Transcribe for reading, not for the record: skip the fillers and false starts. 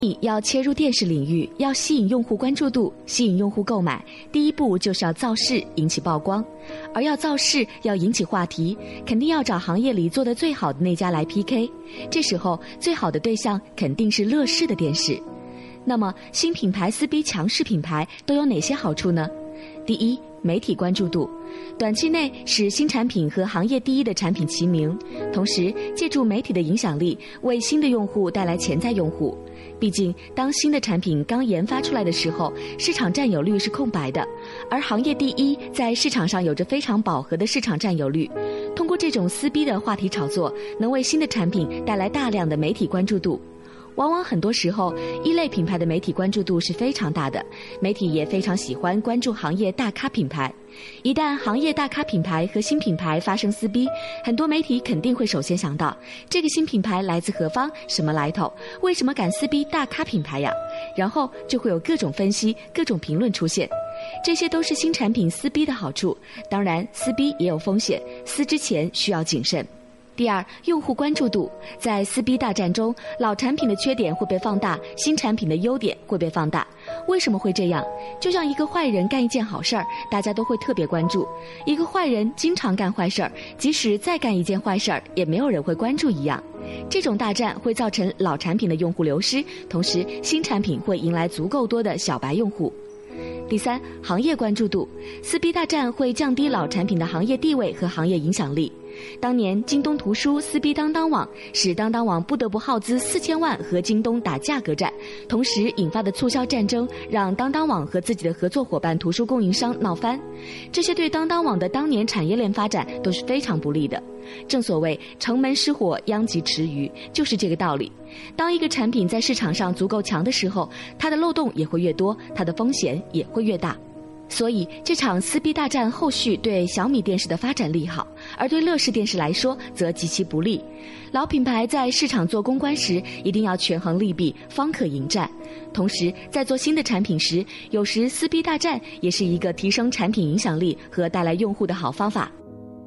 要切入电视领域，要吸引用户关注度，吸引用户购买，第一步就是要造势，引起曝光。而要造势，要引起话题，肯定要找行业里做得最好的那家来 PK。这时候，最好的对象肯定是乐视的电视。那么，新品牌撕逼强势品牌都有哪些好处呢？第一，媒体关注度，短期内使新产品和行业第一的产品齐名，同时借助媒体的影响力，为新的用户带来潜在用户。毕竟，当新的产品刚研发出来的时候，市场占有率是空白的，而行业第一在市场上有着非常饱和的市场占有率。通过这种撕逼的话题炒作，能为新的产品带来大量的媒体关注度。往往很多时候，一类品牌的媒体关注度是非常大的，媒体也非常喜欢关注行业大咖品牌。一旦行业大咖品牌和新品牌发生撕逼，很多媒体肯定会首先想到，这个新品牌来自何方，什么来头，为什么敢撕逼大咖品牌呀？然后就会有各种分析、各种评论出现。这些都是新产品撕逼的好处，当然撕逼也有风险，撕之前需要谨慎。第二，用户关注度，在撕逼大战中，老产品的缺点会被放大，新产品的优点会被放大。为什么会这样？就像一个坏人干一件好事儿，大家都会特别关注；一个坏人经常干坏事儿，即使再干一件坏事儿，也没有人会关注一样。这种大战会造成老产品的用户流失，同时新产品会迎来足够多的小白用户。第三，行业关注度，撕逼大战会降低老产品的行业地位和行业影响力。当年京东图书撕逼当当网，使当当网不得不耗资4000万和京东打价格战，同时引发的促销战争让当当网和自己的合作伙伴图书供应商闹翻，这些对当当网的当年产业链发展都是非常不利的。正所谓城门失火，殃及池鱼，就是这个道理。当一个产品在市场上足够强的时候，它的漏洞也会越多，它的风险也会越大。所以这场撕逼大战后续对小米电视的发展利好，而对乐视电视来说则极其不利。老品牌在市场做公关时，一定要权衡利弊，方可迎战。同时，在做新的产品时，有时撕逼大战也是一个提升产品影响力和带来用户的好方法。